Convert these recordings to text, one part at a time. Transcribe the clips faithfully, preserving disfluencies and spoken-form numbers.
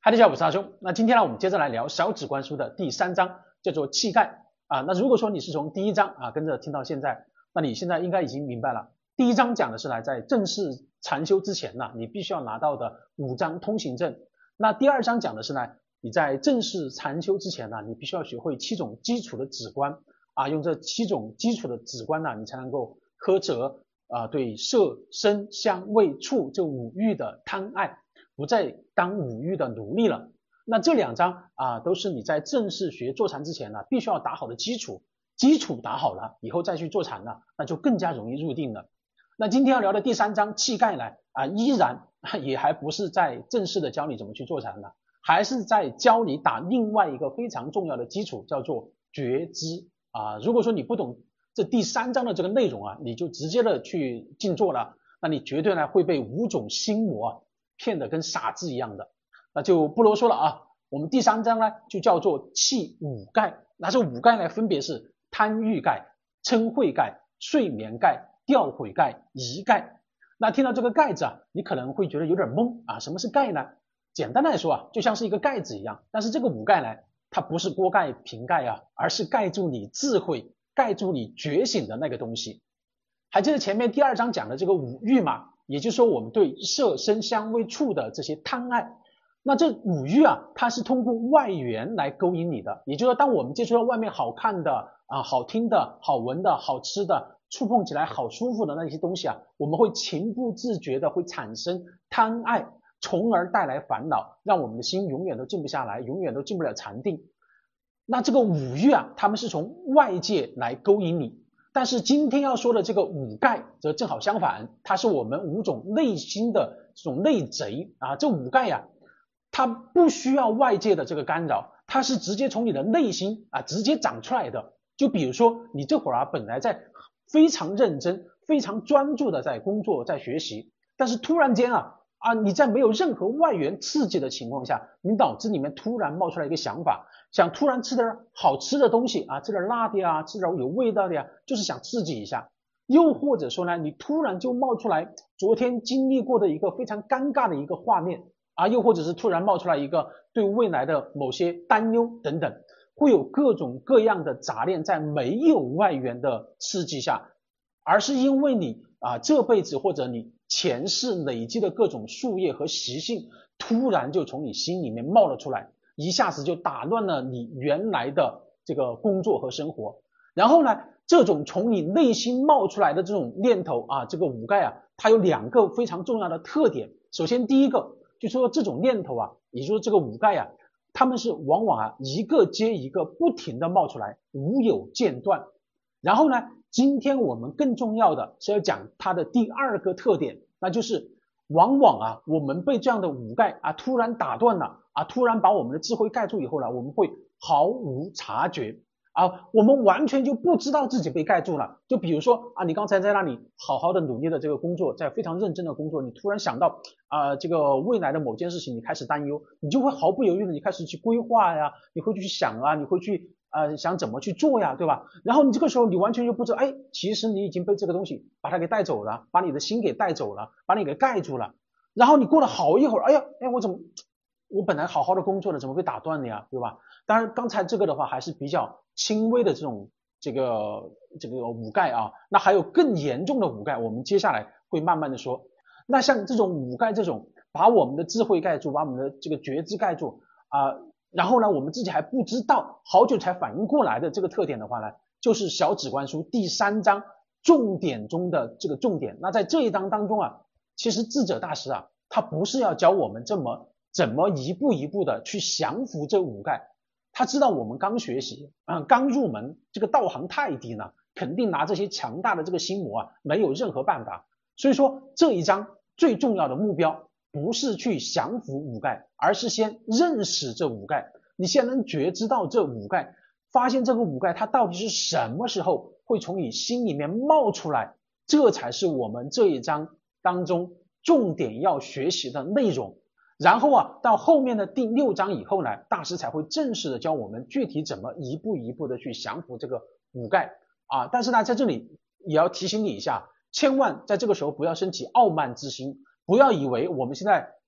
嗨，大家好，我是阿兄。那今天呢，我们接着来聊小指关书的第三章，叫做气概啊。那如果说你是从第一章啊跟着听到现在，那你现在应该已经明白了。第一章讲的是来在正式禅修之前呢，你必须要拿到的五张通行证。那第二章讲的是呢，你在正式禅修之前呢，你必须要学会七种基础的止观啊，用这七种基础的止观呢，你才能够呵责啊对色声香味触这五欲的贪爱。不再当五欲的奴隶了。那这两章啊，都是你在正式学坐禅之前呢，必须要打好的基础。基础打好了，以后再去坐禅呢，那就更加容易入定了。那今天要聊的第三章气概呢，啊，依然也还不是在正式的教你怎么去坐禅了，还是在教你打另外一个非常重要的基础，叫做觉知啊。如果说你不懂这第三章的这个内容啊，你就直接的去静坐了，那你绝对呢会被五种心魔啊骗得跟傻子一样的，那就不啰嗦了啊。我们第三章呢就叫做气五盖，那这五盖呢分别是贪欲盖、嗔恚盖、睡眠盖、掉悔盖、疑盖。那听到这个盖字啊，你可能会觉得有点懵啊，什么是盖呢？简单来说啊，就像是一个盖子一样，但是这个五盖呢，它不是锅盖、瓶盖啊，而是盖住你智慧、盖住你觉醒的那个东西。还记得前面第二章讲的这个五欲吗？也就是说我们对色声香味触的这些贪爱，那这五欲啊，它是通过外缘来勾引你的。也就是说当我们接触到外面好看的啊、好听的、好闻的、好吃的、触碰起来好舒服的那些东西啊，我们会情不自觉的会产生贪爱，从而带来烦恼，让我们的心永远都静不下来，永远都进不了禅定。那这个五欲啊，他们是从外界来勾引你，但是今天要说的这个五盖则正好相反，它是我们五种内心的这种内贼啊。这五盖呀、啊，它不需要外界的这个干扰，它是直接从你的内心啊直接长出来的。就比如说你这会儿啊本来在非常认真、非常专注的在工作、在学习，但是突然间啊啊你在没有任何外源刺激的情况下，你脑子里面突然冒出来一个想法。想突然吃点好吃的东西啊，吃点辣的呀，吃点有味道的呀，就是想刺激一下。又或者说呢，你突然就冒出来昨天经历过的一个非常尴尬的一个画面啊，又或者是突然冒出来一个对未来的某些担忧等等，会有各种各样的杂念在没有外源的刺激下，而是因为你啊这辈子或者你前世累积的各种树叶和习性，突然就从你心里面冒了出来。一下子就打乱了你原来的这个工作和生活。然后呢，这种从你内心冒出来的这种念头啊，这个五盖啊，它有两个非常重要的特点。首先第一个就是说这种念头啊，也就是这个五盖啊，他们是往往啊一个接一个不停的冒出来，无有间断。然后呢，今天我们更重要的是要讲它的第二个特点，那就是往往啊我们被这样的五盖啊突然打断了啊，突然把我们的智慧盖住以后呢，我们会毫无察觉啊，我们完全就不知道自己被盖住了。就比如说啊，你刚才在那里好好的努力的这个工作，在非常认真的工作，你突然想到啊，这个未来的某件事情，你开始担忧，你就会毫不犹豫的，你开始去规划呀，你会去想啊，你会去呃想怎么去做呀，对吧？然后你这个时候你完全就不知道，哎，其实你已经被这个东西把它给带走了，把你的心给带走了，把你给盖住了。然后你过了好一会儿，哎呀，哎，我怎么？我本来好好的工作的，怎么被打断了呀？对吧？当然，刚才这个的话还是比较轻微的这种这个这个五盖啊，那还有更严重的五盖，我们接下来会慢慢的说。那像这种五盖这种把我们的智慧盖住，把我们的这个觉知盖住啊、呃，然后呢，我们自己还不知道，好久才反应过来的这个特点的话呢，就是小指关书第三章重点中的这个重点。那在这一章当中啊，其实智者大师啊，他不是要教我们这么怎么一步一步的去降服这五盖，他知道我们刚学习啊、呃，刚入门，这个道行太低了，肯定拿这些强大的这个心魔啊没有任何办法。所以说这一章最重要的目标不是去降服五盖，而是先认识这五盖。你先能觉知到这五盖，发现这个五盖它到底是什么时候会从你心里面冒出来，这才是我们这一章当中重点要学习的内容。然后啊，到后面的第六章以后呢，大师才会正式的教我们具体怎么一步一步的去降服这个五盖啊。但是呢，在这里也要提醒你一下，千万在这个时候不要升起傲慢之心，不要以为我们现在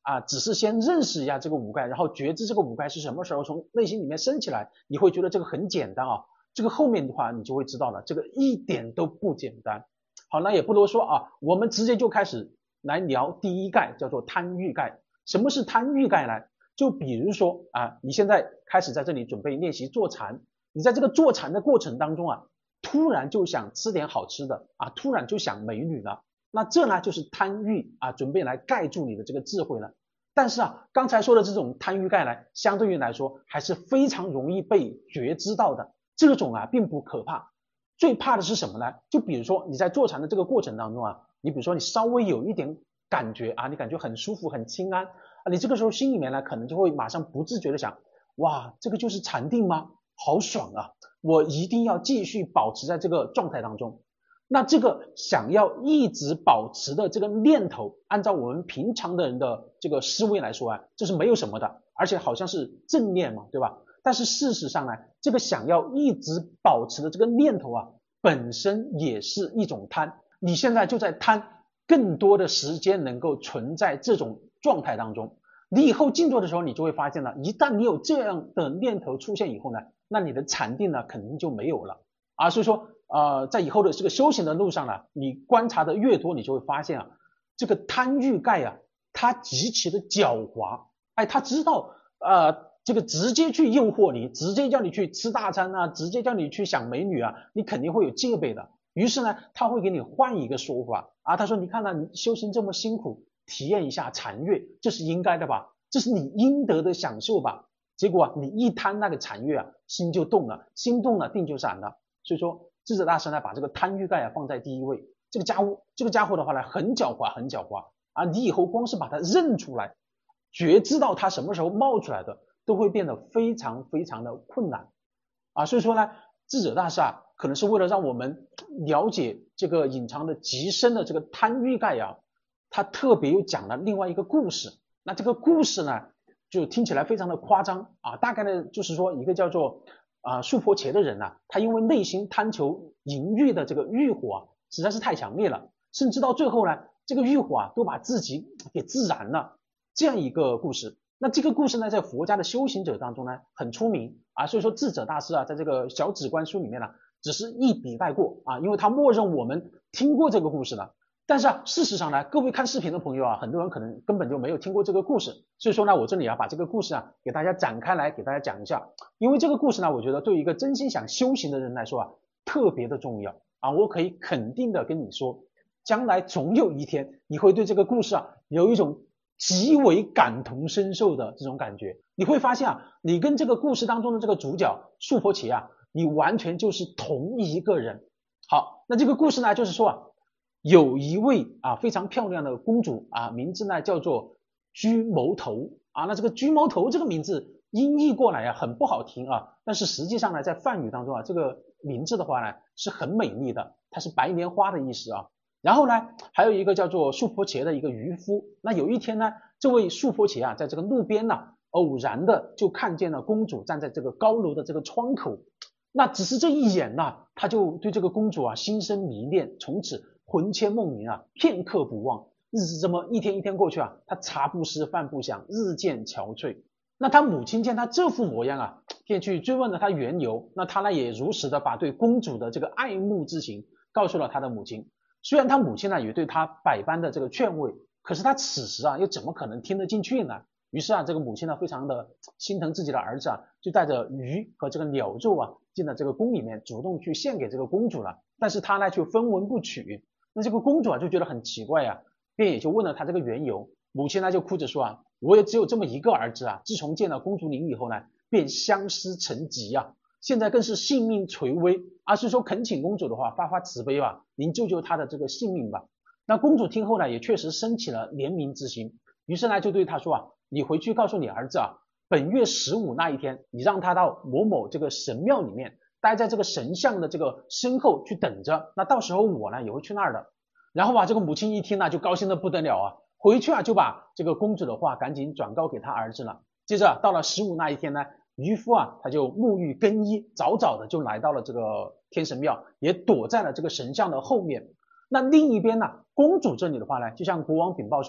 啊，只是先认识一下这个五盖，然后觉知这个五盖是什么时候从内心里面升起来，你会觉得这个很简单啊。这个后面的话你就会知道了，这个一点都不简单。好，那也不多说啊，我们直接就开始来聊第一盖，叫做贪欲盖。什么是贪欲盖呢？就比如说啊，你现在开始在这里准备练习坐禅，你在这个坐禅的过程当中啊，突然就想吃点好吃的啊，突然就想美女了，那这呢就是贪欲啊，准备来盖住你的这个智慧了。但是啊，刚才说的这种贪欲盖呢，相对于来说还是非常容易被觉知到的，这种啊并不可怕。最怕的是什么呢？就比如说你在坐禅的这个过程当中啊，你比如说你稍微有一点感觉啊，你感觉很舒服很清安啊，你这个时候心里面呢可能就会马上不自觉的想，哇，这个就是禅定吗？好爽啊，我一定要继续保持在这个状态当中。那这个想要一直保持的这个念头，按照我们平常的人的这个思维来说啊，这是没有什么的，而且好像是正念嘛，对吧？但是事实上呢，这个想要一直保持的这个念头啊，本身也是一种贪。你现在就在贪更多的时间能够存在这种状态当中。你以后静坐的时候，你就会发现了，一旦你有这样的念头出现以后呢，那你的禅定呢肯定就没有了啊。所以说呃，在以后的这个修行的路上呢，你观察的越多，你就会发现啊，这个贪欲盖啊，它极其的狡猾，哎，他知道呃这个直接去诱惑你，直接叫你去吃大餐啊，直接叫你去想美女啊，你肯定会有戒备的。于是呢，他会给你换一个说法啊，他说你看到你修行这么辛苦，体验一下禅悦，这是应该的吧，这是你应得的享受吧。结果啊，你一贪那个禅悦啊，心就动了，心动了定就散了。所以说智者大师呢把这个贪欲盖啊放在第一位，这个家伙这个家伙的话呢很狡猾很狡猾啊，你以后光是把它认出来，觉知到它什么时候冒出来的，都会变得非常非常的困难啊。所以说呢，智者大师啊可能是为了让我们了解这个隐藏的极深的这个贪欲盖啊，他特别又讲了另外一个故事。那这个故事呢就听起来非常的夸张啊，大概呢就是说一个叫做啊素婆伽的人啊，他因为内心贪求淫欲的这个欲火啊实在是太强烈了，甚至到最后呢这个欲火啊都把自己给自燃了，这样一个故事。那这个故事呢在佛家的修行者当中呢很出名啊，所以说智者大师啊在这个小止观书里面呢只是一笔带过啊，因为他默认我们听过这个故事了。但是啊，事实上呢，各位看视频的朋友啊，很多人可能根本就没有听过这个故事，所以说呢，我这里啊把这个故事啊给大家展开来给大家讲一下，因为这个故事呢，我觉得对于一个真心想修行的人来说啊，特别的重要啊，我可以肯定的跟你说，将来总有一天你会对这个故事啊有一种极为感同身受的这种感觉，你会发现啊，你跟这个故事当中的这个主角素婆伽啊，你完全就是同一个人。好，那这个故事呢，就是说啊。有一位啊非常漂亮的公主啊，名字呢叫做居牟头啊。那这个居牟头这个名字音译过来啊很不好听啊，但是实际上呢在梵语当中啊这个名字的话呢是很美丽的，它是白莲花的意思啊。然后呢还有一个叫做素婆伽的一个渔夫，那有一天呢这位素婆伽啊在这个路边呢偶然的就看见了公主站在这个高楼的这个窗口，那只是这一眼呢他就对这个公主啊心生迷恋，从此魂牵梦萦啊，片刻不忘。日子这么一天一天过去啊，他茶不思饭不想，日渐憔悴。那他母亲见他这副模样啊，便去追问了他缘由。那他呢也如实的把对公主的这个爱慕之情告诉了他的母亲。虽然他母亲呢也对他百般的这个劝慰，可是他此时啊又怎么可能听得进去呢？于是啊这个母亲呢非常的心疼自己的儿子啊，就带着鱼和这个鸟肉啊进了这个宫里面，主动去献给这个公主了。但是他呢却分文不取。那这个公主啊就觉得很奇怪啊，便也就问了他这个缘由。母亲呢就哭着说啊，我也只有这么一个儿子啊，自从见了公主您以后呢，便相思成疾啊，现在更是性命垂危啊，所以说恳请公主的话发发慈悲吧，您救救他的这个性命吧。那公主听后呢也确实升起了怜悯之心，于是呢就对他说啊，你回去告诉你儿子啊，本月十五那一天，你让他到某某这个神庙里面待在这个神像的这个身后去等着，那到时候我呢也会去那儿的。然后啊这个母亲一听呢就高兴的不得了啊，回去啊就把这个公主的话赶紧转告给他儿子了。接着到了十五那一天呢，渔夫啊他就沐浴更衣，早早的就来到了这个天神庙，也躲在了这个神像的后面。那另一边呢，公主这里的话呢，就向国王禀报说啊，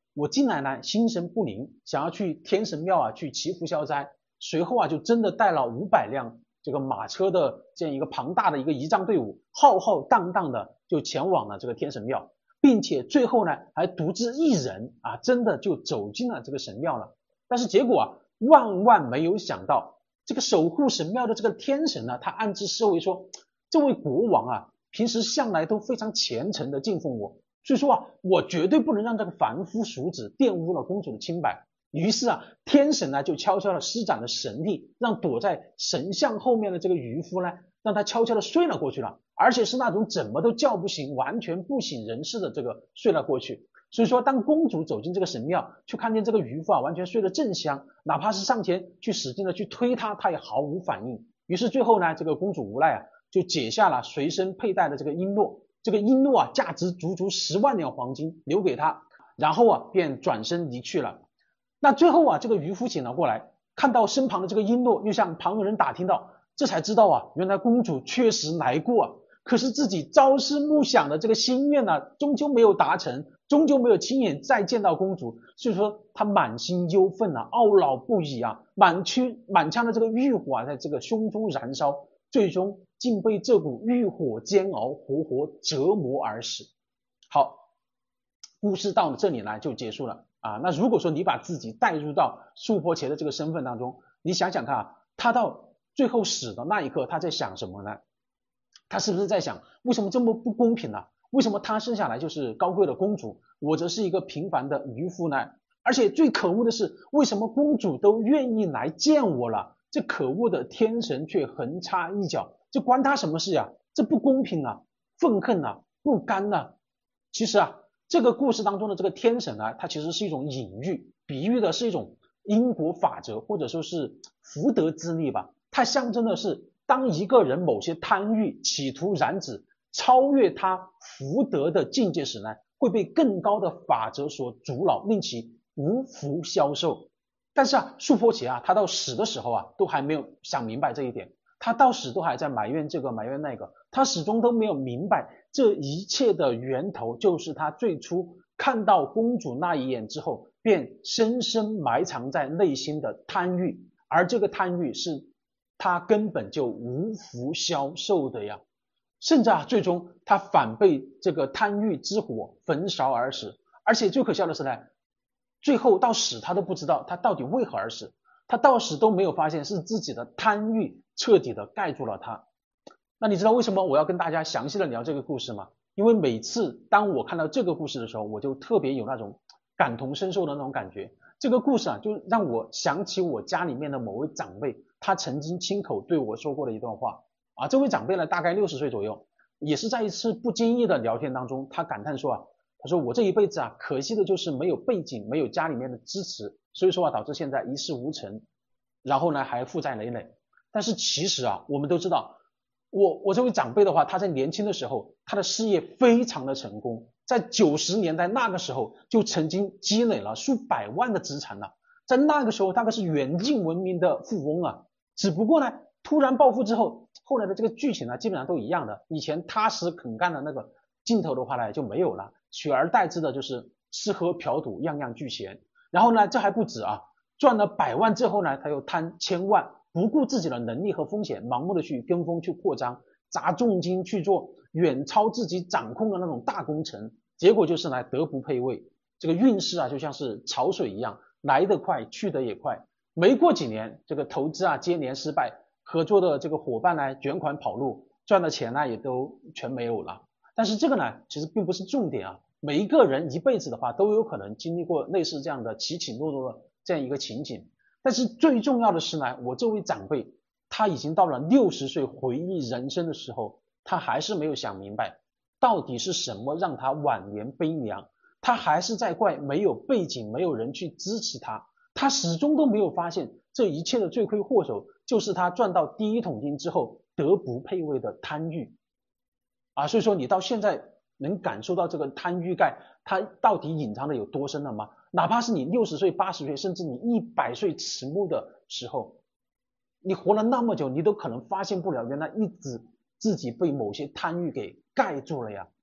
我进来呢心神不宁，想要去天神庙啊去祈福消灾，随后啊就真的带了五百辆这个马车的这样一个庞大的一个仪仗队伍，浩浩荡荡的就前往了这个天神庙，并且最后呢还独自一人啊真的就走进了这个神庙了。但是结果啊万万没有想到，这个守护神庙的这个天神呢，他暗自思维说，这位国王啊平时向来都非常虔诚的敬奉我，所以说啊我绝对不能让这个凡夫俗子玷污了公主的清白。于是啊天神呢就悄悄的施展了神力，让躲在神像后面的这个渔夫呢，让他悄悄的睡了过去了，而且是那种怎么都叫不醒，完全不省人事的这个睡了过去。所以说当公主走进这个神庙，去看见这个渔夫啊完全睡得正香，哪怕是上前去使劲的去推他，他也毫无反应。于是最后呢这个公主无奈啊就解下了随身佩戴的这个璎珞，这个璎珞啊价值足足十万两黄金留给他，然后啊便转身离去了。那最后啊这个渔夫醒了过来，看到身旁的这个璎珞，又向旁人打听到，这才知道啊原来公主确实来过啊，可是自己朝思暮想的这个心愿呢、啊、终究没有达成，终究没有亲眼再见到公主，所以说他满心忧愤啊，懊恼不已啊，满区满腔的这个欲火啊在这个胸中燃烧，最终竟被这股欲火煎熬，活活折磨而死。好，故事到这里呢就结束了啊。那如果说你把自己带入到素婆伽的这个身份当中，你想想看啊，他到最后死的那一刻他在想什么呢？他是不是在想，为什么这么不公平呢？为什么他生下来就是高贵的公主，我则是一个平凡的渔夫呢？而且最可恶的是，为什么公主都愿意来见我了，这可恶的天神却横插一脚，这关他什么事呀？这不公平啊，愤恨啊，不甘啊。其实啊这个故事当中的这个天神呢，它其实是一种隐喻，比喻的是一种因果法则，或者说是福德之力吧。它象征的是当一个人某些贪欲企图染指超越他福德的境界时呢，会被更高的法则所阻挠，令其无福消受。但是啊素婆伽啊他到死的时候啊都还没有想明白这一点，他到死都还在埋怨这个埋怨那个，他始终都没有明白这一切的源头就是他最初看到公主那一眼之后便深深埋藏在内心的贪欲，而这个贪欲是他根本就无福消受的呀。甚至啊最终他反被这个贪欲之火焚烧而死。而且最可笑的是呢，最后到死他都不知道他到底为何而死，他到死都没有发现是自己的贪欲彻底的盖住了他。那你知道为什么我要跟大家详细的聊这个故事吗？因为每次当我看到这个故事的时候，我就特别有那种感同身受的那种感觉。这个故事啊就让我想起我家里面的某位长辈，他曾经亲口对我说过的一段话啊。这位长辈呢大概六十岁左右，也是在一次不经意的聊天当中，他感叹说啊，他说我这一辈子啊可惜的就是没有背景，没有家里面的支持，所以说啊导致现在一事无成，然后呢还负债累累。但是其实啊我们都知道，我我这位长辈的话，他在年轻的时候他的事业非常的成功，在九十年代那个时候就曾经积累了数百万的资产了，在那个时候大概是远近闻名的富翁啊。只不过呢突然暴富之后，后来的这个剧情呢基本上都一样的，以前踏实肯干的那个劲头的话呢就没有了，取而代之的就是吃喝嫖赌样样俱全。然后呢这还不止啊，赚了百万之后呢他又贪千万，不顾自己的能力和风险，盲目的去跟风去扩张，砸重金去做远超自己掌控的那种大工程，结果就是呢德不配位。这个运势啊就像是潮水一样，来得快去得也快，没过几年这个投资啊接连失败，合作的这个伙伴呢卷款跑路，赚的钱呢也都全没有了。但是这个呢其实并不是重点啊，每一个人一辈子的话都有可能经历过类似这样的起起落落的这样一个情景。但是最重要的是呢，我这位长辈他已经到了六十岁回忆人生的时候，他还是没有想明白到底是什么让他晚年悲凉，他还是在怪没有背景，没有人去支持他，他始终都没有发现这一切的罪魁祸首就是他赚到第一桶金之后德不配位的贪欲啊。所以说你到现在能感受到这个贪欲盖它到底隐藏的有多深了吗？哪怕是你六十岁八十岁甚至你一百岁迟暮的时候，你活了那么久，你都可能发现不了原来一直自己被某些贪欲给盖住了呀。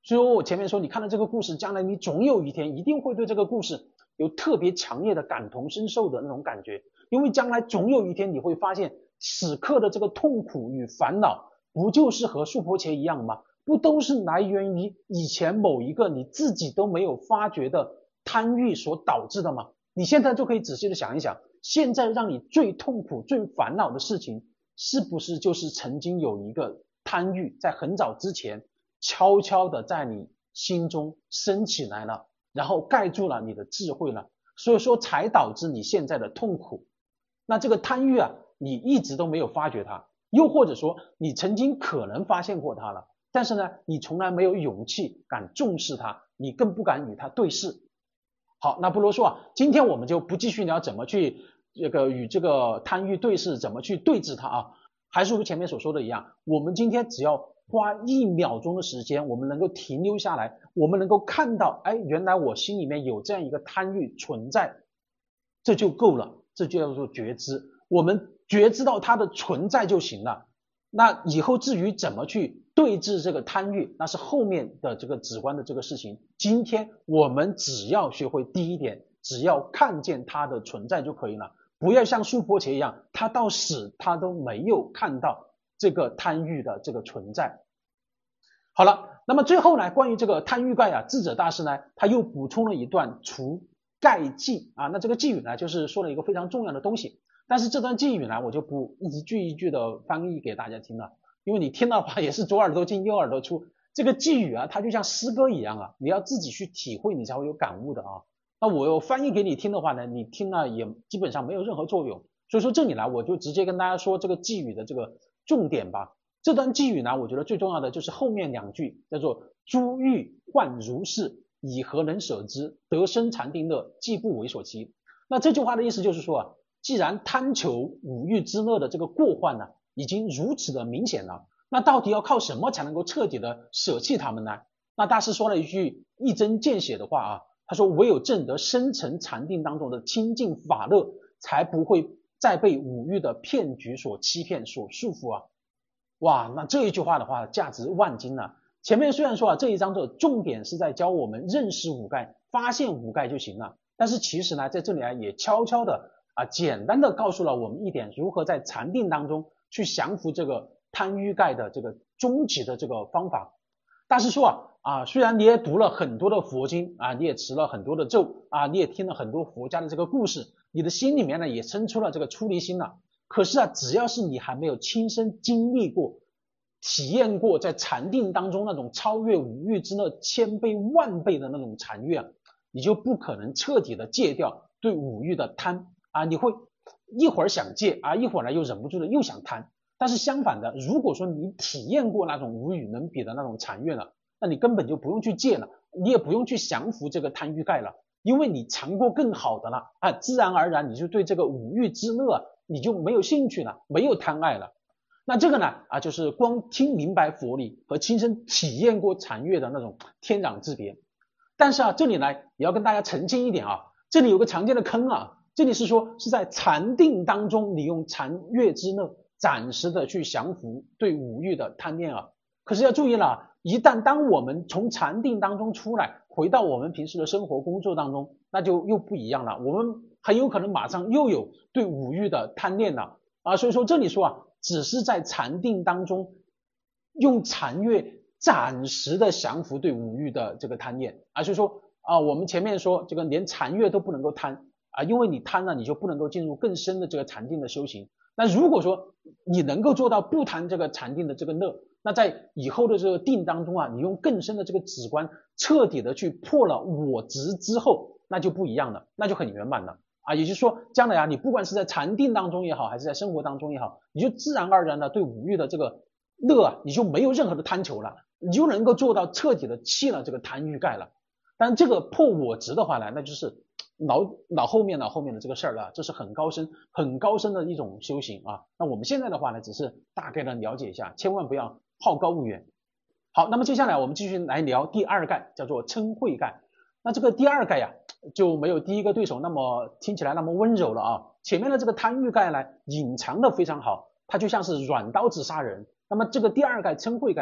所以我前面说，你看到这个故事，将来你总有一天一定会对这个故事有特别强烈的感同身受的那种感觉，因为将来总有一天你会发现，此刻的这个痛苦与烦恼，不就是和树婆伽一样吗？不都是来源于以前某一个你自己都没有发觉的贪欲所导致的吗？你现在就可以仔细的想一想，现在让你最痛苦、最烦恼的事情，是不是就是曾经有一个贪欲在很早之前悄悄的在你心中升起来了，然后盖住了你的智慧了，所以说才导致你现在的痛苦。那这个贪欲啊，你一直都没有发觉它，又或者说你曾经可能发现过它了，但是呢，你从来没有勇气敢重视它，你更不敢与它对视。好，那不啰嗦啊，今天我们就不继续聊怎么去这个与这个贪欲对视，怎么去对峙它啊，还是如前面所说的一样，我们今天只要花一秒钟的时间，我们能够停留下来，我们能够看到，哎，原来我心里面有这样一个贪欲存在，这就够了，这就叫做觉知，我们觉知到它的存在就行了。那以后至于怎么去对峙这个贪欲，那是后面的这个直观的这个事情。今天我们只要学会第一点，只要看见它的存在就可以了，不要像苏婆伽一样，他到死他都没有看到这个贪欲的这个存在。好了，那么最后呢，关于这个贪欲盖啊，智者大师呢，他又补充了一段除盖记啊，那这个寄语呢，就是说了一个非常重要的东西。但是这段寄语呢，我就不一句一句的翻译给大家听了，因为你听到的话也是左耳朵进右耳朵出。这个寄语啊，它就像诗歌一样啊，你要自己去体会，你才会有感悟的啊。那我有翻译给你听的话呢，你听了也基本上没有任何作用。所以说这里呢，我就直接跟大家说这个寄语的这个重点吧。这段寄语呢，我觉得最重要的就是后面两句，叫做诸欲幻如是，以何能舍之？得生禅定乐，既不为所期。那这句话的意思就是说啊，既然贪求五欲之乐的这个过患呢，已经如此的明显了，那到底要靠什么才能够彻底的舍弃他们呢？那大师说了一句一针见血的话啊，他说唯有证得深沉禅定当中的清净法乐，才不会再被五欲的骗局所欺骗所束缚啊。哇，那这一句话的话价值万金啊。前面虽然说啊这一章的重点是在教我们认识五盖，发现五盖就行了，但是其实呢在这里啊也悄悄的啊简单的告诉了我们一点如何在禅定当中去降服这个贪欲盖的这个终极的这个方法。大师说啊啊虽然你也读了很多的佛经啊，你也持了很多的咒啊，你也听了很多佛家的这个故事，你的心里面呢也生出了这个出离心了，可是啊只要是你还没有亲身经历过体验过在禅定当中那种超越五欲之乐千倍万倍的那种禅悦啊，你就不可能彻底的戒掉对五欲的贪啊，你会一会儿想戒啊，一会儿呢又忍不住的又想贪。但是相反的，如果说你体验过那种无与能比的那种禅悦了，那你根本就不用去戒了，你也不用去降服这个贪欲盖了，因为你尝过更好的了啊，自然而然你就对这个五欲之乐你就没有兴趣了，没有贪爱了。那这个呢啊，就是光听明白佛理和亲身体验过禅悦的那种天壤之别。但是啊，这里呢也要跟大家澄清一点啊，这里有个常见的坑啊，这里是说是在禅定当中，你用禅悦之乐暂时的去降服对五欲的贪念啊。可是要注意了，一旦当我们从禅定当中出来，回到我们平时的生活工作当中，那就又不一样了，我们很有可能马上又有对五欲的贪念了啊。所以说这里说啊，只是在禅定当中用禅悦暂时的降服对五欲的这个贪念啊。所以说啊，我们前面说这个连禅悦都不能够贪啊，因为你贪了，你就不能够进入更深的这个禅定的修行。那如果说你能够做到不贪这个禅定的这个乐，那在以后的这个定当中啊，你用更深的这个止观彻底的去破了我执之后，那就不一样了，那就很圆满了啊。也就是说将来啊，你不管是在禅定当中也好，还是在生活当中也好，你就自然而然的对五欲的这个乐啊，你就没有任何的贪求了，你就能够做到彻底的弃了这个贪欲盖了。但这个破我执的话呢，那就是脑脑后面脑后面的这个事儿了，这是很高深很高深的一种修行啊。那我们现在的话呢，只是大概的了解一下，千万不要好高骛远。好，那么接下来我们继续来聊第二盖，叫做嗔恚盖。那这个第二盖呀、啊，就没有第一个对手那么听起来那么温柔了啊。前面的这个贪欲盖呢，隐藏的非常好，它就像是软刀子杀人。那么这个第二盖嗔恚盖呢，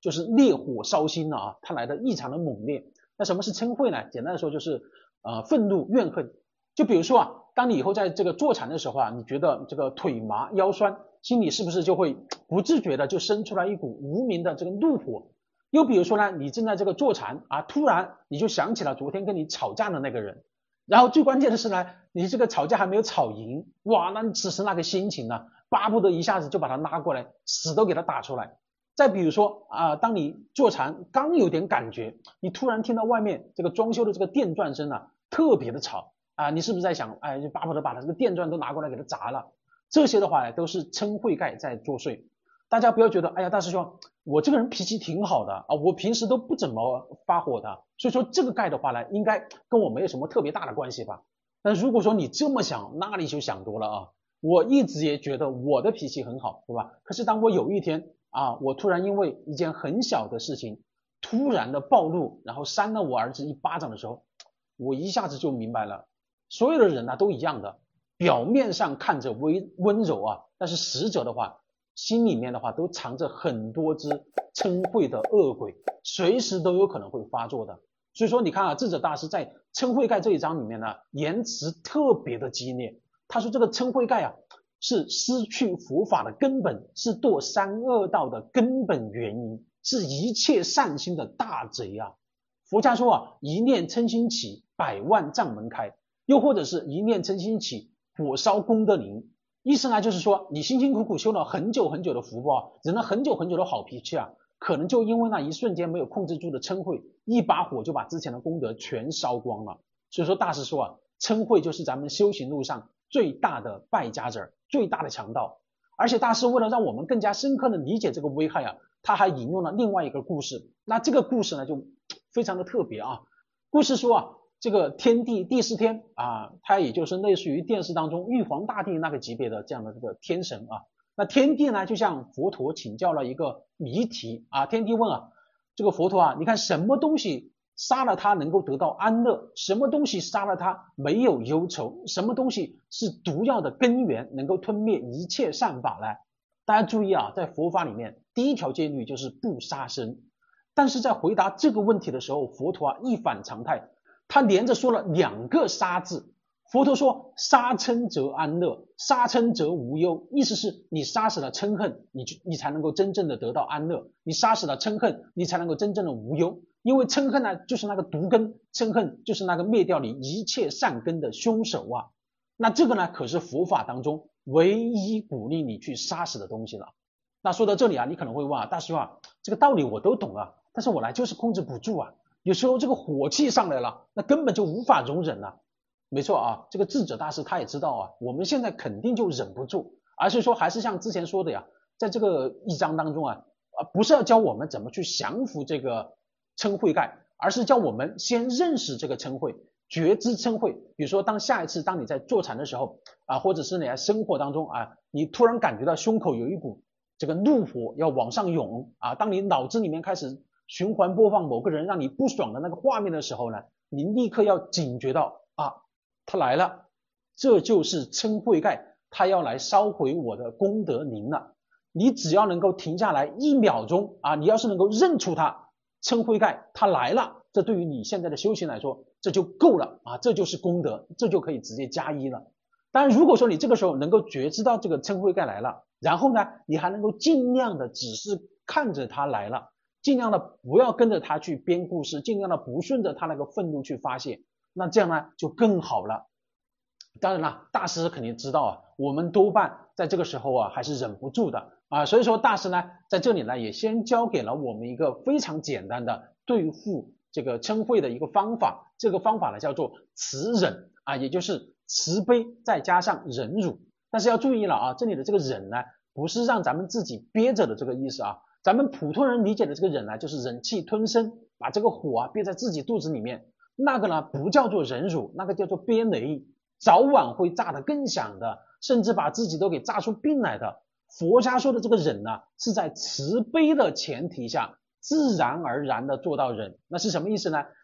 就是烈火烧心了啊，它来的异常的猛烈。那什么是嗔恚呢？简单的说就是呃愤怒怨恨。就比如说啊，当你以后在这个坐禅的时候啊，你觉得这个腿麻腰酸，心里是不是就会不自觉的就生出来一股无名的这个怒火？又比如说呢，你正在这个坐禅啊，突然你就想起了昨天跟你吵架的那个人，然后最关键的是呢，你这个吵架还没有吵赢，哇，那你此时那个心情呢，巴不得一下子就把他拉过来，死都给他打出来。再比如说啊、呃，当你坐禅刚有点感觉，你突然听到外面这个装修的这个电钻声啊，特别的吵啊、呃，你是不是在想，哎，就巴不得把他这个电钻都拿过来给他砸了？这些的话呢，都是嗔恚盖在作祟。大家不要觉得，哎呀，大师兄，我这个人脾气挺好的啊，我平时都不怎么发火的，所以说这个盖的话呢，应该跟我没有什么特别大的关系吧？但如果说你这么想，那你就想多了啊。我一直也觉得我的脾气很好，对吧？可是当我有一天啊，我突然因为一件很小的事情，突然的暴怒，然后扇了我儿子一巴掌的时候，我一下子就明白了，所有的人呢、啊、都一样的，表面上看着温温柔啊，但是实则的话，心里面的话都藏着很多只嗔恚的恶鬼，随时都有可能会发作的。所以说你看啊，智者大师在嗔恚盖这一章里面呢，言辞特别的激烈。他说这个嗔恚盖啊，是失去佛法的根本，是堕三恶道的根本原因，是一切善心的大贼啊。佛家说啊，一念嗔心起，百万障门开，又或者是一念嗔心起，火烧功德林。意思呢就是说，你辛辛苦苦修了很久很久的福报，忍了很久很久的好脾气啊，可能就因为那一瞬间没有控制住的嗔恚，一把火就把之前的功德全烧光了。所以说大师说啊，嗔恚就是咱们修行路上最大的败家子，最大的强盗。而且大师为了让我们更加深刻的理解这个危害啊，他还引用了另外一个故事。那这个故事呢就非常的特别啊。故事说啊，这个天帝第四天啊，他也就是类似于电视当中玉皇大帝那个级别的这样的这个天神啊。那天帝呢就向佛陀请教了一个谜题啊。天帝问啊，这个佛陀啊，你看什么东西杀了他能够得到安乐，什么东西杀了他没有忧愁，什么东西是毒药的根源，能够吞灭一切善法呢？大家注意啊，在佛法里面第一条戒律就是不杀生。但是在回答这个问题的时候，佛陀啊一反常态，他连着说了两个杀字。佛陀说杀嗔则安乐，杀嗔则无忧，意思是你杀死了嗔恨，你你才能够真正的得到安乐，你杀死了嗔恨，你才能够真正的无忧。因为嗔恨呢就是那个毒根，嗔恨就是那个灭掉你一切善根的凶手啊。那这个呢可是佛法当中唯一鼓励你去杀死的东西了。那说到这里啊，你可能会问啊，大师啊，这个道理我都懂啊，但是我呢就是控制不住啊，有时候这个火气上来了，那根本就无法容忍了。没错啊，这个智者大师他也知道啊，我们现在肯定就忍不住，而是说还是像之前说的呀，在这个一章当中啊，啊不是要教我们怎么去降服这个嗔恚盖，而是教我们先认识这个嗔恚，觉知嗔恚。比如说当下一次当你在坐禅的时候啊，或者是你在生活当中啊，你突然感觉到胸口有一股这个怒火要往上涌啊，当你脑子里面开始循环播放某个人让你不爽的那个画面的时候呢，你立刻要警觉到啊，他来了，这就是嗔恚盖，他要来烧毁我的功德林了。你只要能够停下来一秒钟啊，你要是能够认出他嗔恚盖他来了，这对于你现在的修行来说这就够了啊，这就是功德，这就可以直接加一了。当然如果说你这个时候能够觉知到这个嗔恚盖来了，然后呢你还能够尽量的只是看着他来了，尽量的不要跟着他去编故事，尽量的不顺着他那个愤怒去发泄，那这样呢就更好了。当然了，大师肯定知道啊，我们多半在这个时候啊还是忍不住的啊，所以说大师呢在这里呢也先教给了我们一个非常简单的对付这个嗔恚的一个方法，这个方法呢叫做慈忍啊，也就是慈悲再加上忍辱。但是要注意了啊，这里的这个忍呢不是让咱们自己憋着的这个意思啊，咱们普通人理解的这个忍呢就是忍气吞声，把这个火啊憋在自己肚子里面，那个呢不叫做忍辱，那个叫做憋雷，早晚会炸得更响的，甚至把自己都给炸出病来的。佛家说的这个忍呢是在慈悲的前提下自然而然的做到忍。那是什么意思呢？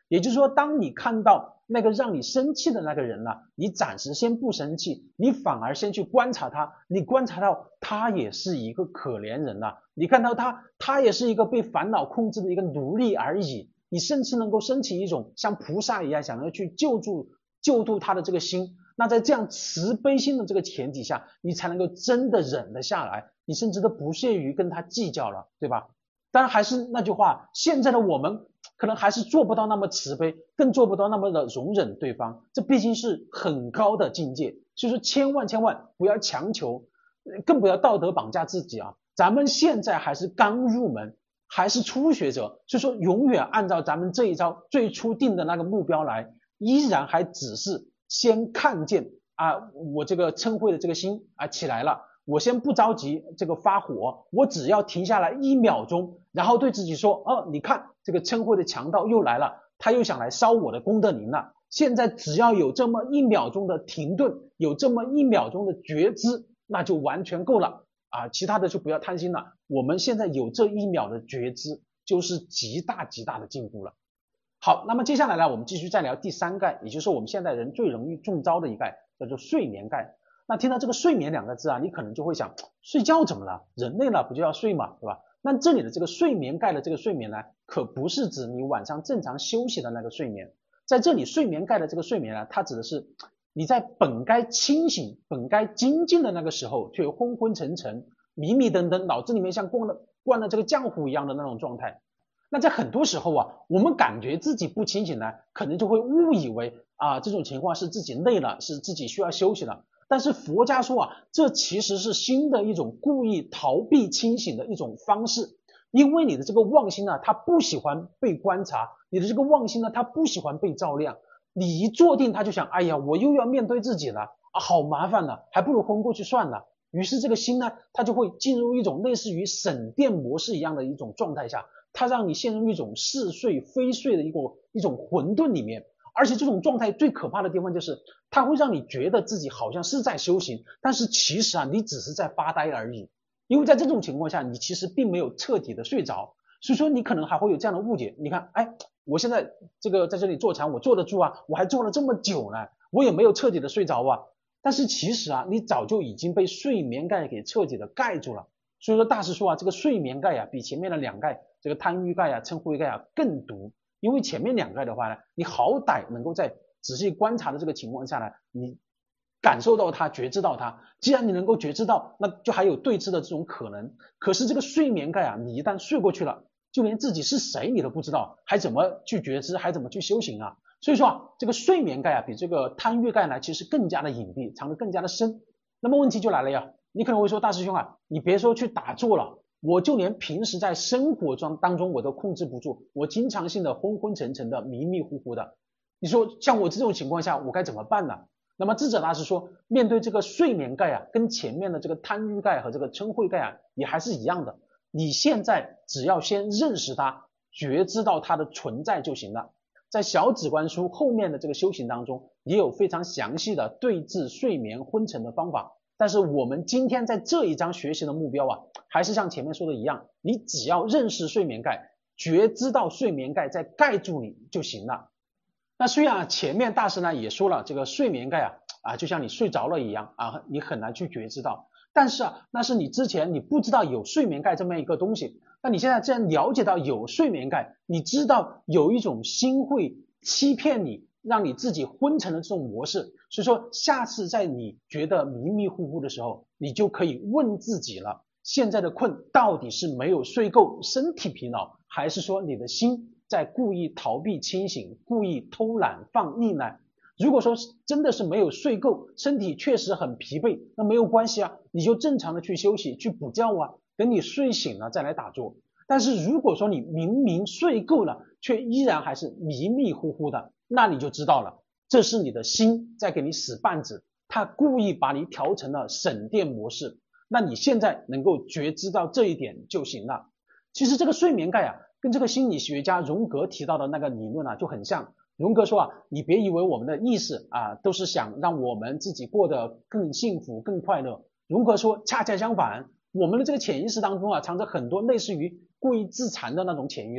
也就是说，当你看到那个让你生气的那个人了，你暂时先不生气，你反而先去观察他，你观察到他也是一个可怜人了，你看到他，他也是一个被烦恼控制的一个奴隶而已，你甚至能够升起一种像菩萨一样想要去救助救度他的这个心。那在这样慈悲心的这个前提下，你才能够真的忍得下来，你甚至都不屑于跟他计较了，对吧？当然还是那句话，现在的我们可能还是做不到那么慈悲，更做不到那么的容忍对方，这毕竟是很高的境界，所以说千万千万不要强求，更不要道德绑架自己啊！咱们现在还是刚入门，还是初学者，所以说永远按照咱们这一招最初定的那个目标来，依然还只是先看见啊，我这个嗔恚的这个心啊起来了，我先不着急这个发火，我只要停下来一秒钟，然后对自己说，哦，你看这个嗔恚的强盗又来了，他又想来烧我的功德林了。现在只要有这么一秒钟的停顿，有这么一秒钟的觉知，那就完全够了啊！其他的就不要贪心了。我们现在有这一秒的觉知，就是极大极大的进步了。好，那么接下来呢，我们继续再聊第三盖，也就是我们现代人最容易中招的一盖，叫做睡眠盖。那听到这个睡眠两个字啊，你可能就会想，睡觉怎么了？人累了不就要睡嘛，对吧？那这里的这个睡眠盖的这个睡眠呢，可不是指你晚上正常休息的那个睡眠，在这里睡眠盖的这个睡眠呢，它指的是你在本该清醒、本该精进的那个时候，却昏昏沉沉、迷迷瞪瞪，脑子里面像灌了灌了这个浆糊一样的那种状态。那在很多时候啊，我们感觉自己不清醒呢，可能就会误以为啊这种情况是自己累了，是自己需要休息了。但是佛家说啊，这其实是心的一种故意逃避清醒的一种方式，因为你的这个妄心呢，它不喜欢被观察，你的这个妄心呢，它不喜欢被照亮。你一坐定，他就想，哎呀，我又要面对自己了啊，好麻烦了，还不如昏过去算了。于是这个心呢，它就会进入一种类似于省电模式一样的一种状态下。它让你陷入一种似睡非睡的一个一种混沌里面，而且这种状态最可怕的地方就是它会让你觉得自己好像是在修行，但是其实啊你只是在发呆而已，因为在这种情况下你其实并没有彻底的睡着，所以说你可能还会有这样的误解，你看，哎，我现在这个在这里坐禅我坐得住啊，我还坐了这么久呢，我也没有彻底的睡着啊，但是其实啊你早就已经被睡眠盖给彻底的盖住了。所以说大师说啊，这个睡眠盖啊比前面的两盖这个贪欲盖啊、嗔恚盖啊更毒，因为前面两盖的话呢，你好歹能够在仔细观察的这个情况下呢，你感受到它、觉知到它。既然你能够觉知到，那就还有对峙的这种可能。可是这个睡眠盖啊，你一旦睡过去了，就连自己是谁你都不知道，还怎么去觉知，还怎么去修行啊？所以说啊，这个睡眠盖啊，比这个贪欲盖呢，其实更加的隐蔽，藏得更加的深。那么问题就来了呀。你可能会说，大师兄啊，你别说去打坐了，我就连平时在生活中当中我都控制不住，我经常性的昏昏沉沉的、迷迷糊糊的。你说像我这种情况下，我该怎么办呢？那么智者大师说，面对这个睡眠盖啊，跟前面的这个贪欲盖和这个嗔恚盖啊，也还是一样的。你现在只要先认识它，觉知到它的存在就行了。在小止观书后面的这个修行当中，也有非常详细的对治睡眠昏沉的方法。但是我们今天在这一章学习的目标啊，还是像前面说的一样，你只要认识睡眠盖，觉知到睡眠盖在盖住你就行了。那虽然前面大师呢也说了，这个睡眠盖啊啊就像你睡着了一样啊，你很难去觉知到，但是啊那是你之前你不知道有睡眠盖这么一个东西，那你现在既然了解到有睡眠盖，你知道有一种心会欺骗你，让你自己昏沉的这种模式，所以说下次在你觉得迷迷糊糊的时候，你就可以问自己了，现在的困到底是没有睡够身体疲劳，还是说你的心在故意逃避清醒，故意偷懒放逸呢？如果说真的是没有睡够，身体确实很疲惫，那没有关系啊，你就正常的去休息，去补觉啊，等你睡醒了再来打坐。但是如果说你明明睡够了，却依然还是迷迷糊糊的，那你就知道了，这是你的心在给你使绊子，它故意把你调成了省电模式。那你现在能够觉知到这一点就行了。其实这个睡眠盖啊，跟这个心理学家荣格提到的那个理论啊就很像。荣格说啊，你别以为我们的意识啊都是想让我们自己过得更幸福更快乐，荣格说恰恰相反，我们的这个潜意识当中啊藏着很多类似于故意自残的那种潜意识，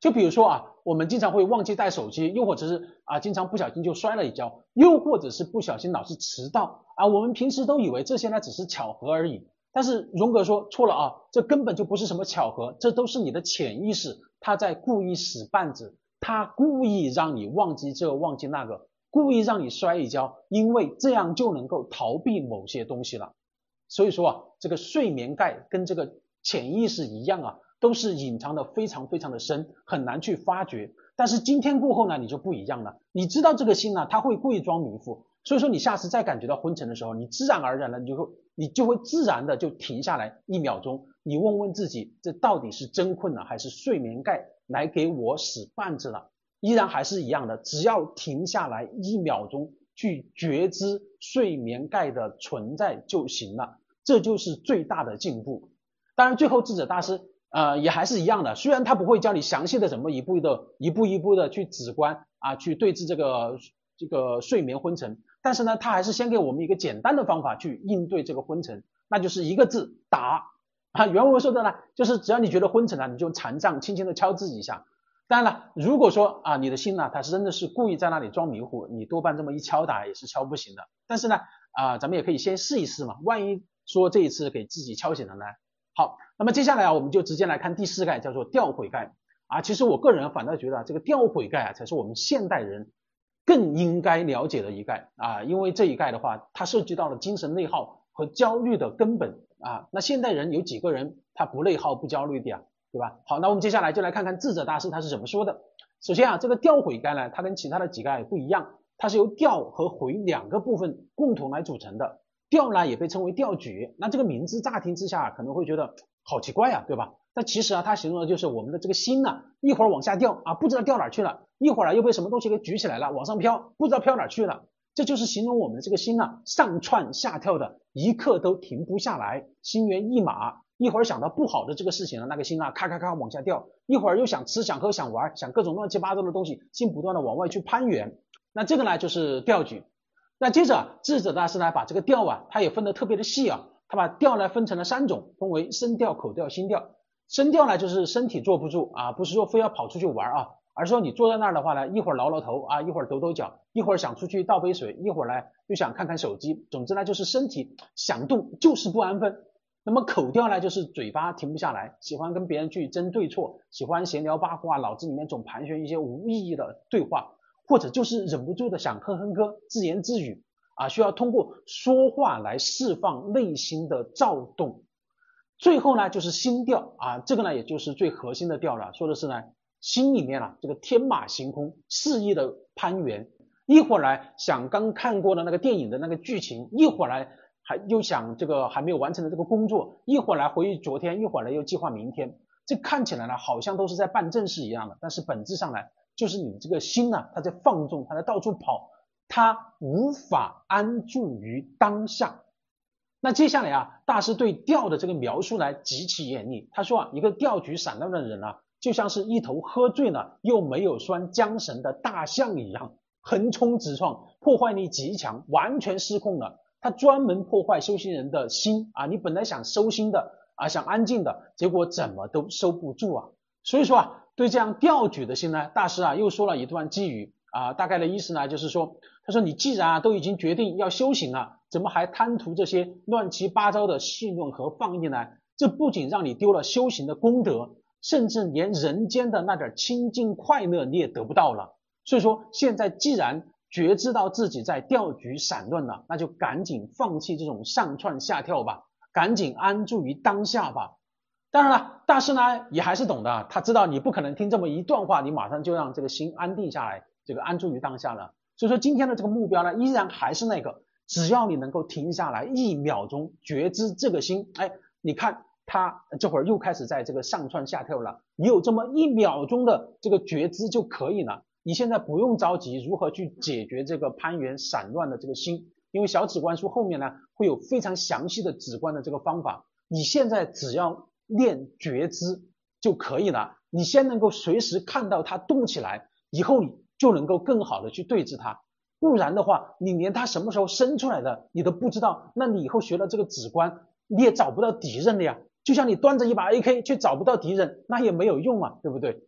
就比如说啊，我们经常会忘记带手机，又或者是啊，经常不小心就摔了一跤，又或者是不小心老是迟到啊，我们平时都以为这些呢只是巧合而已。但是荣格说错了啊，这根本就不是什么巧合，这都是你的潜意识，他在故意使绊子，他故意让你忘记这忘记那个，故意让你摔一跤，因为这样就能够逃避某些东西了。所以说啊，这个睡眠盖跟这个潜意识一样啊，都是隐藏的非常非常的深，很难去发掘。但是今天过后呢，你就不一样了，你知道这个心呢，它会故意装迷糊，所以说你下次再感觉到昏沉的时候，你自然而然的你就会你就会自然的就停下来一秒钟，你问问自己，这到底是真困了还是睡眠盖来给我使绊子了？依然还是一样的，只要停下来一秒钟去觉知睡眠盖的存在就行了，这就是最大的进步。当然最后智者大师呃也还是一样的，虽然他不会教你详细的怎么一步的一步一步的去指观啊，去对治这个这个睡眠昏沉，但是呢他还是先给我们一个简单的方法去应对这个昏沉，那就是一个字，打啊。原文说的呢，就是只要你觉得昏沉了，你就禅杖轻轻的敲自己一下。当然了，如果说啊你的心呢，它是真的是故意在那里装迷糊，你多半这么一敲打也是敲不醒的。但是呢啊咱们也可以先试一试嘛，万一说这一次给自己敲醒了呢。好，那么接下来啊我们就直接来看第四盖，叫做吊毁盖啊。其实我个人反倒觉得、啊、这个吊毁盖啊才是我们现代人更应该了解的一盖啊，因为这一盖的话它涉及到了精神内耗和焦虑的根本啊。那现代人有几个人他不内耗不焦虑的呀，对吧？好，那我们接下来就来看看智者大师他是怎么说的。首先啊，这个吊毁盖呢，它跟其他的几盖不一样，它是由吊和毁两个部分共同来组成的。吊呢也被称为吊举，那这个名字乍听之下可能会觉得好奇怪啊，对吧？但其实啊，它形容的就是我们的这个心啊，一会儿往下掉啊，不知道掉哪去了，一会儿啊又被什么东西给举起来了，往上飘，不知道飘哪去了。这就是形容我们的这个心啊，上窜下跳的，一刻都停不下来，心猿意马。一会儿想到不好的这个事情了，那个心啊咔咔咔往下掉，一会儿又想吃想喝想玩，想各种乱七八糟的东西，心不断的往外去攀援。那这个呢就是吊举。那接着啊，智者大师呢把这个调啊，他也分得特别的细啊，他把调呢分成了三种，分为声调、口调、心调。声调呢就是身体坐不住啊，不是说非要跑出去玩啊，而是说你坐在那儿的话呢，一会儿挠挠头啊，一会儿抖抖脚，一会儿想出去倒杯水，一会儿呢又想看看手机，总之呢就是身体想动就是不安分。那么口调呢就是嘴巴停不下来，喜欢跟别人去争对错，喜欢闲聊八卦，脑子里面总盘旋一些无意义的对话，或者就是忍不住的想哼哼歌，自言自语啊，需要通过说话来释放内心的躁动。最后呢就是心调啊，这个呢也就是最核心的调了，说的是呢心里面啊这个天马行空，肆意的攀援，一会儿来想刚看过的那个电影的那个剧情，一会儿来还又想这个还没有完成的这个工作，一会儿来回忆昨天，一会儿来又计划明天。这看起来呢好像都是在办正事一样的，但是本质上来就是你这个心呢、啊、它在放纵，它在到处跑，它无法安住于当下。那接下来啊，大师对调的这个描述来极其严厉，他说啊，一个调举散乱的人啊，就像是一头喝醉了又没有拴缰绳的大象一样，横冲直撞，破坏力极强，完全失控了。他专门破坏修行人的心啊，你本来想收心的啊，想安静的，结果怎么都收不住啊。所以说啊，对这样调举的心呢，大师啊又说了一段寄语啊，大概的意思呢就是说，他说你既然啊都已经决定要修行了，怎么还贪图这些乱七八糟的戏论和放逸呢？这不仅让你丢了修行的功德，甚至连人间的那点清净快乐你也得不到了。所以说现在既然觉知到自己在调举散乱了，那就赶紧放弃这种上窜下跳吧，赶紧安住于当下吧。当然了，大师呢也还是懂的，他知道你不可能听这么一段话，你马上就让这个心安定下来，这个安住于当下了。所以说今天的这个目标呢，依然还是那个，只要你能够停下来一秒钟，觉知这个心，哎，你看他这会儿又开始在这个上窜下跳了，你有这么一秒钟的这个觉知就可以了。你现在不用着急如何去解决这个攀援散乱的这个心，因为小止观书后面呢会有非常详细的止观的这个方法，你现在只要练觉知就可以了，你先能够随时看到它动起来，以后你就能够更好的去对治它。不然的话，你连它什么时候生出来的你都不知道，那你以后学了这个止观你也找不到敌人的呀，就像你端着一把 A K 却找不到敌人，那也没有用嘛，对不对？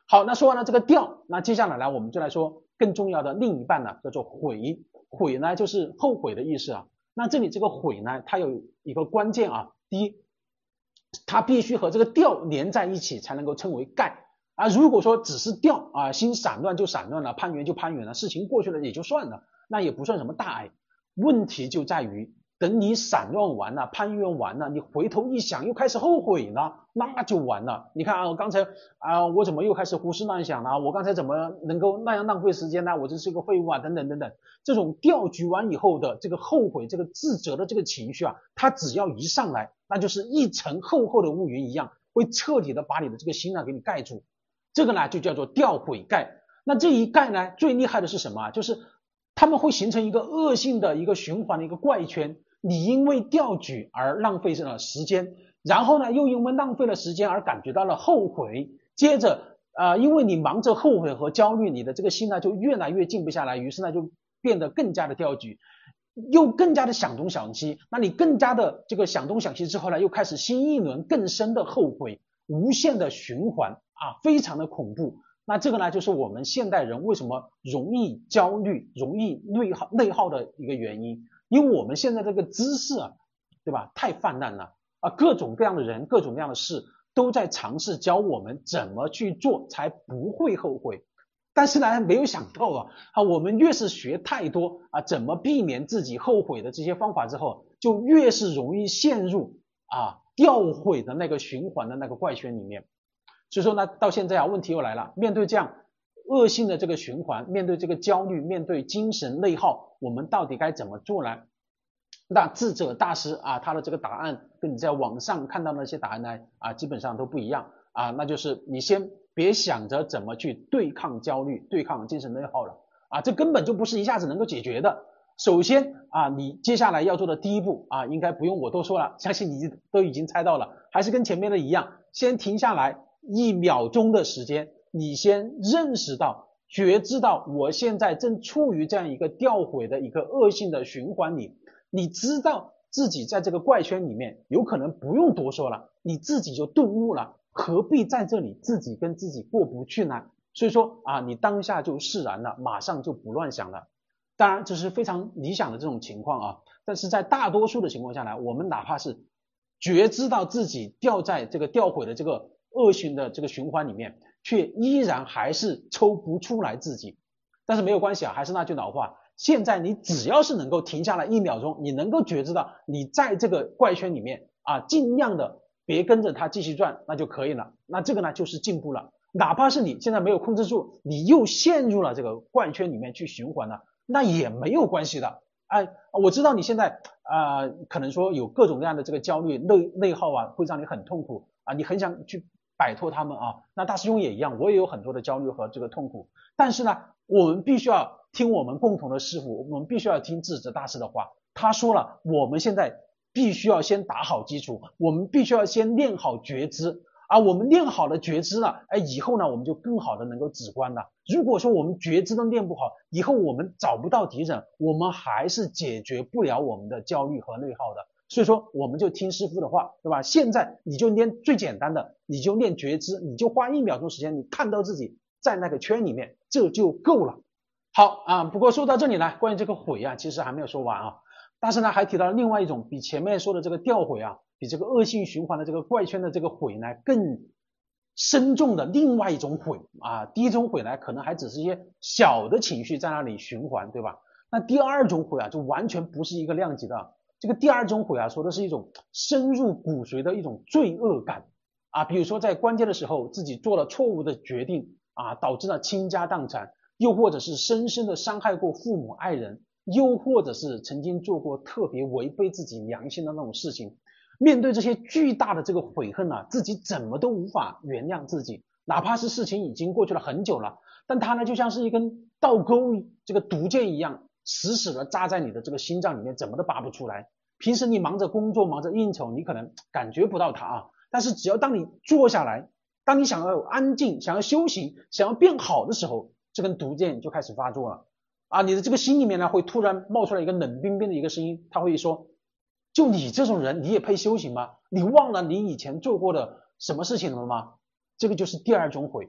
好，那说完了这个调，那接下来呢，我们就来说更重要的另一半呢，叫做悔。悔呢就是后悔的意思啊。那这里这个悔呢，它有一个关键啊，第一，它必须和这个调连在一起才能够称为盖啊。如果说只是调啊，心散乱就散乱了，攀缘就攀缘了，事情过去了也就算了，那也不算什么大碍。问题就在于，等你散乱完了，攀缘完了，你回头一想又开始后悔了，那就完了。你看啊，我刚才啊，我怎么又开始胡思乱想了？我刚才怎么能够那样浪费时间呢？我真是个废物啊，等等等等。这种调局完以后的这个后悔、这个自责的这个情绪啊，它只要一上来，那就是一层厚厚的乌云一样，会彻底的把你的这个心啊给你盖住。这个呢就叫做调悔盖。那这一盖呢，最厉害的是什么？就是他们会形成一个恶性的一个循环的一个怪圈。你因为调举而浪费了时间，然后呢又因为浪费了时间而感觉到了后悔，接着呃，因为你忙着后悔和焦虑，你的这个心呢就越来越静不下来，于是呢就变得更加的调举，又更加的想东想西，那你更加的这个想东想西之后呢，又开始新一轮更深的后悔，无限的循环啊，非常的恐怖。那这个呢就是我们现代人为什么容易焦虑、容易内耗内耗的一个原因。因为我们现在这个知识啊，对吧，太泛滥了啊，各种各样的人，各种各样的事都在尝试教我们怎么去做才不会后悔。但是呢，没有想到啊，啊，我们越是学太多啊，怎么避免自己后悔的这些方法之后，就越是容易陷入啊掉悔的那个循环的那个怪圈里面。所以说呢，到现在啊，问题又来了，面对这样恶性的这个循环，面对这个焦虑，面对精神内耗，我们到底该怎么做呢？那智者大师啊，他的这个答案跟你在网上看到的那些答案呢啊，基本上都不一样啊。那就是你先别想着怎么去对抗焦虑、对抗精神内耗了啊，这根本就不是一下子能够解决的。首先啊，你接下来要做的第一步啊，应该不用我多说了，相信你都已经猜到了，还是跟前面的一样，先停下来一秒钟的时间。你先认识到、觉知到我现在正处于这样一个掉悔的一个恶性的循环里，你知道自己在这个怪圈里面，有可能不用多说了，你自己就顿悟了，何必在这里自己跟自己过不去呢？所以说啊，你当下就释然了，马上就不乱想了。当然这是非常理想的这种情况啊，但是在大多数的情况下来，我们哪怕是觉知到自己掉在这个掉悔的这个恶性的这个循环里面，却依然还是抽不出来自己。但是没有关系啊，还是那句老话，现在你只要是能够停下来一秒钟，你能够觉知到你在这个怪圈里面啊，尽量的别跟着它继续转，那就可以了。那这个呢就是进步了。哪怕是你现在没有控制住，你又陷入了这个怪圈里面去循环了，那也没有关系的。哎，我知道你现在啊、呃，可能说有各种各样的这个焦虑、内内耗啊，会让你很痛苦啊，你很想去摆脱他们啊。那大师兄也一样，我也有很多的焦虑和这个痛苦。但是呢，我们必须要听我们共同的师傅，我们必须要听智者大师的话。他说了，我们现在必须要先打好基础，我们必须要先练好觉知。啊，我们练好了觉知了，哎，以后呢，我们就更好的能够止观了。如果说我们觉知都练不好，以后我们找不到敌人，我们还是解决不了我们的焦虑和内耗的。所以说，我们就听师傅的话，对吧？现在你就练最简单的，你就练觉知，你就花一秒钟时间，你看到自己在那个圈里面，这就够了。好啊，不过说到这里呢，关于这个悔啊，其实还没有说完啊。但是呢，还提到了另外一种比前面说的这个掉悔啊，比这个恶性循环的这个怪圈的这个悔呢更深重的另外一种悔啊。第一种悔呢，可能还只是一些小的情绪在那里循环，对吧？那第二种悔啊，就完全不是一个量级的。这个第二种悔啊，说的是一种深入骨髓的一种罪恶感啊，比如说在关键的时候自己做了错误的决定啊，导致了倾家荡产，又或者是深深的伤害过父母爱人，又或者是曾经做过特别违背自己良心的那种事情。面对这些巨大的这个悔恨啊，自己怎么都无法原谅自己，哪怕是事情已经过去了很久了，但它呢就像是一根倒钩这个毒箭一样，死死的扎在你的这个心脏里面，怎么都拔不出来。平时你忙着工作，忙着应酬，你可能感觉不到它啊，但是只要当你坐下来，当你想要安静，想要修行，想要变好的时候，这根毒箭就开始发作了啊！你的这个心里面呢，会突然冒出来一个冷冰冰的一个声音，他会说，就你这种人，你也配修行吗？你忘了你以前做过的什么事情了吗？这个就是第二种悔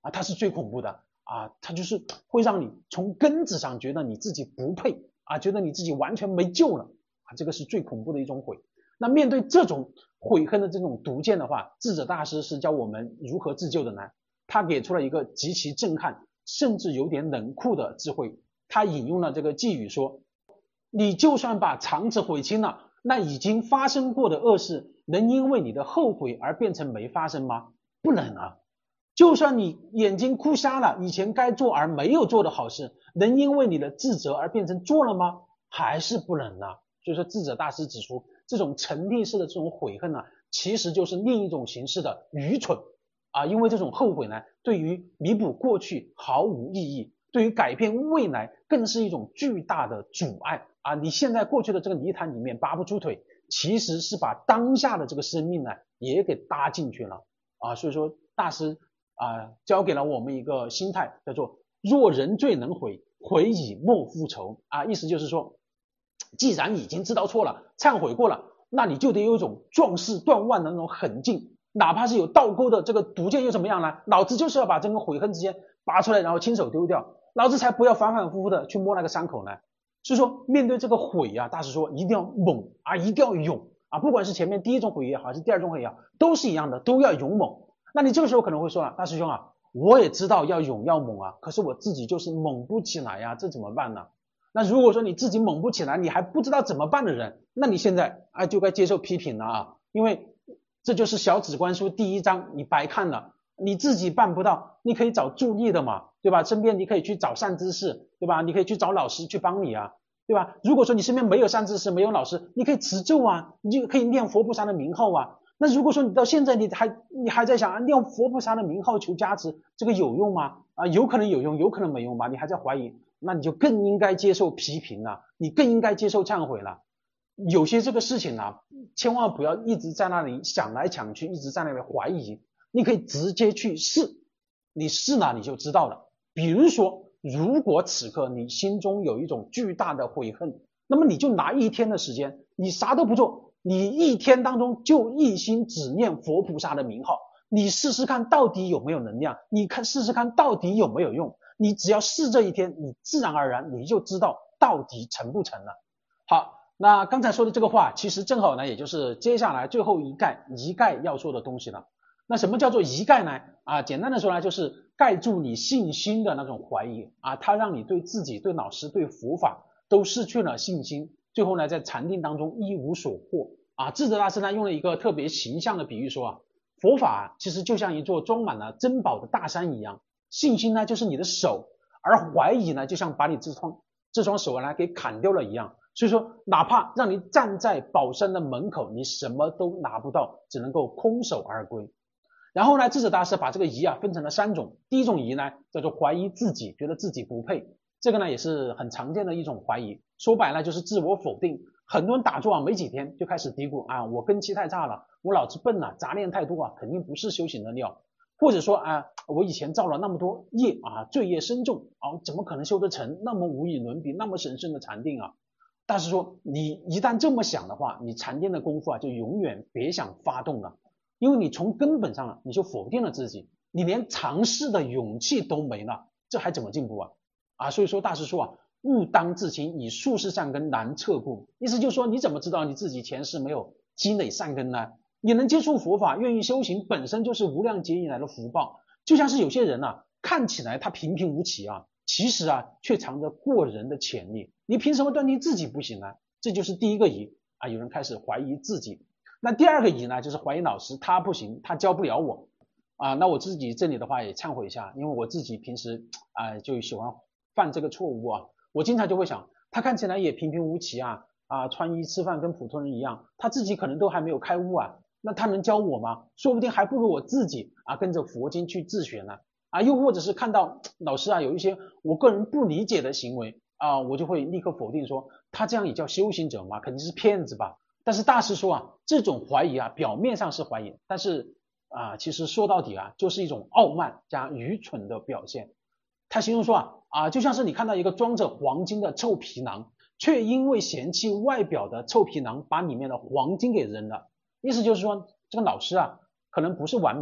啊，它是最恐怖的啊，它就是会让你从根子上觉得你自己不配啊，觉得你自己完全没救了啊，这个是最恐怖的一种悔。那面对这种悔恨的这种毒箭的话，智者大师是教我们如何自救的呢？他给出了一个极其震撼甚至有点冷酷的智慧。他引用了这个寄语说，你就算把肠子悔青了，那已经发生过的恶事能因为你的后悔而变成没发生吗？不能啊。就算你眼睛哭瞎了，以前该做而没有做的好事能因为你的自责而变成做了吗？还是不能啊。所以说智者大师指出，这种沉溺式的这种悔恨呢、啊，其实就是另一种形式的愚蠢啊，因为这种后悔呢，对于弥补过去毫无意义，对于改变未来更是一种巨大的阻碍啊！你现在过去的这个泥潭里面拔不出腿，其实是把当下的这个生命呢也给搭进去了啊！所以说大师啊教给了我们一个心态，叫做若人罪能悔，悔以莫复仇啊！意思就是说，既然已经知道错了，忏悔过了，那你就得有一种壮士断腕的那种狠劲，哪怕是有倒钩的这个毒箭又怎么样呢？老子就是要把这个悔恨之间拔出来，然后亲手丢掉，老子才不要反反复复的去摸那个伤口呢。所以说面对这个悔啊，大师说一定要猛啊，一定要勇啊，不管是前面第一种悔也好，还是第二种悔也好，都是一样的，都要勇猛。那你这个时候可能会说了，大师兄啊，我也知道要勇要猛啊，可是我自己就是猛不起来呀、啊，这怎么办呢？那如果说你自己猛不起来，你还不知道怎么办的人，那你现在啊就该接受批评了啊，因为这就是小止观书第一章，你白看了，你自己办不到，你可以找助力的嘛，对吧？身边你可以去找善知识，对吧？你可以去找老师去帮你啊，对吧？如果说你身边没有善知识，没有老师，你可以持咒啊，你就可以念佛菩萨的名号啊。那如果说你到现在你还你还在想啊，念佛菩萨的名号求加持，这个有用吗？啊，有可能有用，有可能没用吧，你还在怀疑，那你就更应该接受批评了，你更应该接受忏悔了。有些这个事情啊，千万不要一直在那里想来想去，一直在那里怀疑，你可以直接去试，你试了你就知道了。比如说，如果此刻你心中有一种巨大的悔恨，那么你就拿一天的时间，你啥都不做，你一天当中就一心只念佛菩萨的名号，你试试看到底有没有能量，你看试试看到底有没有用，你只要试这一天，你自然而然你就知道到底成不成了。好，那刚才说的这个话，其实正好呢，也就是接下来最后一概一概要说的东西了。那什么叫做一概呢？啊，简单的说呢，就是盖住你信心的那种怀疑啊，它让你对自己、对老师、对佛法都失去了信心，最后呢，在禅定当中一无所获啊。智者大师呢，用了一个特别形象的比喻说啊，佛法其实就像一座装满了珍宝的大山一样，信心呢就是你的手，而怀疑呢，就像把你这双这双手呢给砍掉了一样。所以说，哪怕让你站在宝山的门口，你什么都拿不到，只能够空手而归。然后呢，智者大师把这个疑啊分成了三种。第一种疑呢，叫做怀疑自己，觉得自己不配，这个呢也是很常见的一种怀疑。说白了就是自我否定。很多人打坐啊没几天就开始嘀咕啊，我根基太差了，我脑子笨了，杂念太多啊，肯定不是修行的料。或者说啊，我以前造了那么多业啊，罪业深重啊，怎么可能修得成那么无与伦比、那么神圣的禅定啊？大师说，你一旦这么想的话，你禅定的功夫啊，就永远别想发动了，因为你从根本上你就否定了自己，你连尝试的勇气都没了，这还怎么进步啊？啊，所以说大师说啊，勿当自轻，以术士善根难测故。意思就是说，你怎么知道你自己前世没有积累善根呢？你能接触佛法，愿意修行，本身就是无量劫以来的福报。就像是有些人啊，看起来他平平无奇啊，其实啊，却藏着过人的潜力。你凭什么断定自己不行呢？这就是第一个疑啊，有人开始怀疑自己。那第二个疑呢，就是怀疑老师，他不行，他教不了我啊。那我自己这里的话也忏悔一下，因为我自己平时啊就喜欢犯这个错误啊。我经常就会想，他看起来也平平无奇啊，啊，穿衣吃饭跟普通人一样，他自己可能都还没有开悟啊，那他能教我吗？说不定还不如我自己啊，跟着佛经去自学呢。啊，又或者是看到老师啊有一些我个人不理解的行为啊，我就会立刻否定说，他这样也叫修行者吗？肯定是骗子吧。但是大师说啊，这种怀疑啊，表面上是怀疑，但是啊，其实说到底啊，就是一种傲慢加愚蠢的表现。他形容说啊，啊，就像是你看到一个装着黄金的臭皮囊，却因为嫌弃外表的臭皮囊，把里面的黄金给扔了。意思就是说，这个老师啊，可能不是完美的，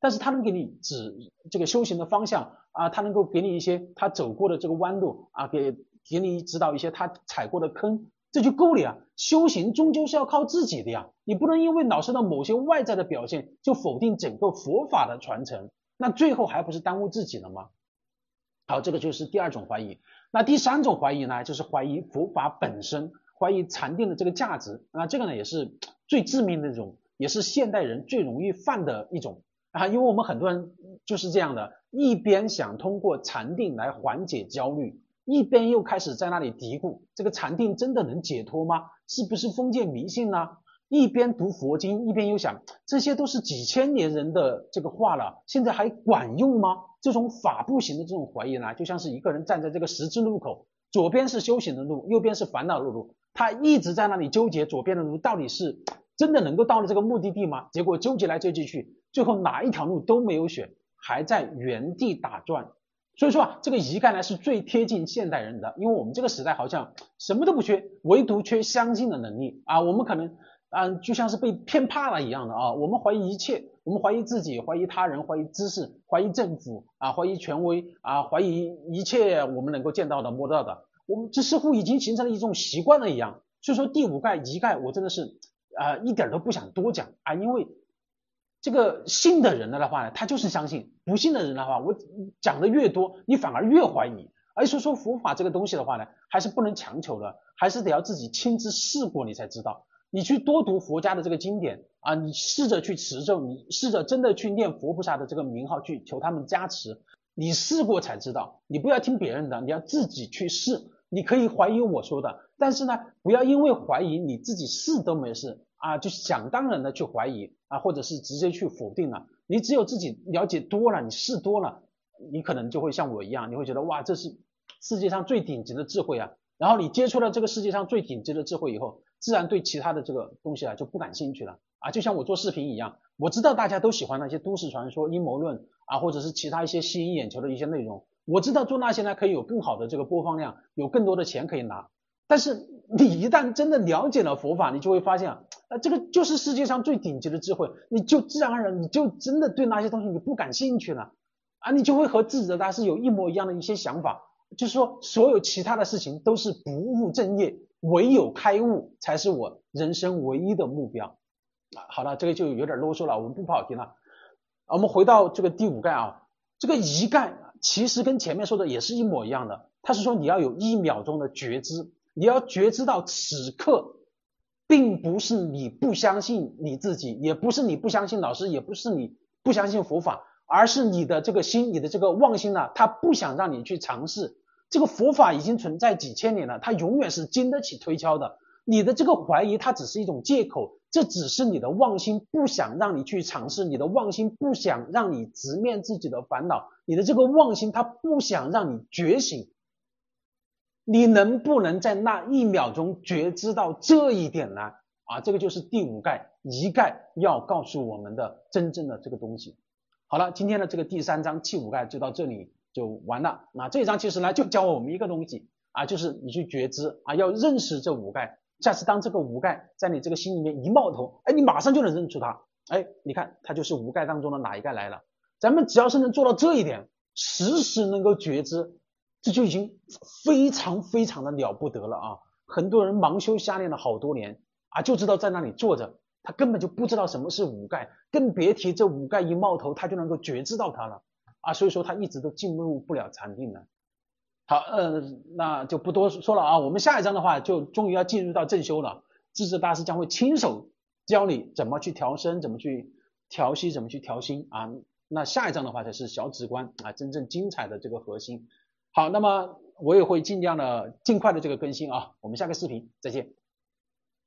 但是他能给你指这个修行的方向啊，他能够给你一些他走过的这个弯路啊，给给你指导一些他踩过的坑，这就够了呀。修行终究是要靠自己的呀，你不能因为老师的某些外在的表现就否定整个佛法的传承，那最后还不是耽误自己了吗？好，这个就是第二种怀疑。那第三种怀疑呢，就是怀疑佛法本身，怀疑禅定的这个价值。那这个呢，也是最致命的一种，也是现代人最容易犯的一种啊，因为我们很多人就是这样的，一边想通过禅定来缓解焦虑，一边又开始在那里嘀咕，这个禅定真的能解脱吗？是不是封建迷信呢？一边读佛经，一边又想，这些都是几千年人的这个话了，现在还管用吗？这种法不行的这种怀疑呢，就像是一个人站在这个十字路口，左边是修行的路，右边是烦恼的路，他一直在那里纠结左边的路到底是真的能够到了这个目的地吗？结果纠结来纠结去，最后哪一条路都没有选，还在原地打转。所以说啊，这个疑概呢是最贴近现代人的，因为我们这个时代好像什么都不缺，唯独缺相信的能力啊，我们可能啊就像是被骗怕了一样的啊，我们怀疑一切，我们怀疑自己，怀疑他人，怀疑知识，怀疑政府啊，怀疑权威啊，怀疑一切我们能够见到的摸到的，我们这似乎已经形成了一种习惯了一样。所以说第五概疑概我真的是啊、呃、一点都不想多讲啊，因为这个信的人的话呢，他就是相信；不信的人的话，我讲的越多，你反而越怀疑。而且说佛法这个东西的话呢，还是不能强求的，还是得要自己亲自试过你才知道。你去多读佛家的这个经典啊，你试着去持咒，你试着真的去念佛菩萨的这个名号，去求他们加持，你试过才知道。你不要听别人的，你要自己去试。你可以怀疑我说的，但是呢，不要因为怀疑你自己试都没事啊，就想当然的去怀疑啊，或者是直接去否定了。你只有自己了解多了，你试多了，你可能就会像我一样，你会觉得哇，这是世界上最顶级的智慧啊。然后你接触了这个世界上最顶级的智慧以后，自然对其他的这个东西啊就不感兴趣了啊。就像我做视频一样，我知道大家都喜欢那些都市传说、阴谋论啊，或者是其他一些吸引眼球的一些内容。我知道做那些呢可以有更好的这个播放量，有更多的钱可以拿。但是你一旦真的了解了佛法，你就会发现啊，呃，这个就是世界上最顶级的智慧，你就自然而然你就真的对那些东西你不感兴趣了啊，你就会和自己的大师有一模一样的一些想法，就是说所有其他的事情都是不务正业，唯有开悟才是我人生唯一的目标啊。好了，这个就有点啰嗦了，我们不跑题了。我们回到这个第五概啊，这个疑概其实跟前面说的也是一模一样的，它是说你要有一秒钟的觉知，你要觉知到此刻并不是你不相信你自己，也不是你不相信老师，也不是你不相信佛法，而是你的这个心，你的这个妄心呢，它不想让你去尝试。这个佛法已经存在几千年了，它永远是经得起推敲的。你的这个怀疑它只是一种借口，这只是你的妄心不想让你去尝试，你的妄心不想让你直面自己的烦恼，你的这个妄心它不想让你觉醒。你能不能在那一秒钟觉知到这一点呢？啊，这个就是第五概疑概要告诉我们的真正的这个东西。好了，今天的这个第三章气五概就到这里就完了。那这一章其实呢就教我们一个东西啊，就是你去觉知啊，要认识这五概。下次当这个五概在你这个心里面一冒头，哎，你马上就能认出它。哎，你看它就是五概当中的哪一概来了。咱们只要是能做到这一点，时时能够觉知，这就已经非常非常的了不得了啊！很多人盲修瞎练了好多年啊，就知道在那里坐着，他根本就不知道什么是五概，更别提这五概一冒头他就能够觉知到它了啊！所以说他一直都进入不了禅定了。好，呃，那就不多说了啊。我们下一章的话就终于要进入到正修了，智者大师将会亲手教你怎么去调身，怎么去调息，怎么去调心啊。那下一章的话才是小止观啊，真正精彩的这个核心。好，那么我也会尽量的尽快的这个更新啊，我们下个视频再见。